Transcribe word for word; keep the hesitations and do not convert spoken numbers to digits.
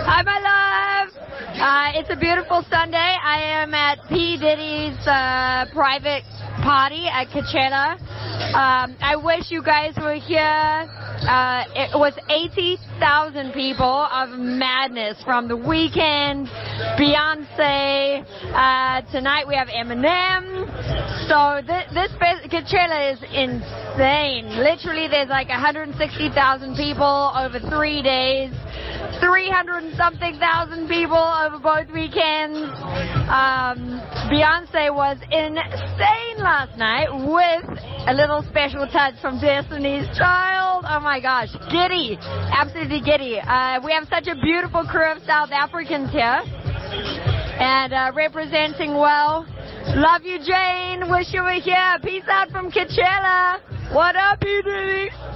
Hi, my love. Uh, it's a beautiful Sunday. I am at P. Diddy's uh, private party at Coachella. Um, I wish you guys were here. Uh, it was eighty thousand people of madness from The Weeknd, Beyonce. Uh, tonight we have Eminem. So th- this fe- Coachella is insane. Literally, there's like one hundred sixty thousand people over three days. three hundred and something thousand people over both weekends. Um, Beyonce was insane last night with a little special touch from Destiny's Child. Oh my gosh, giddy, absolutely giddy. Uh, we have such a beautiful crew of South Africans here and uh, representing well. Love you, Jane. Wish you were here. Peace out from Coachella. What up, P. Diddy?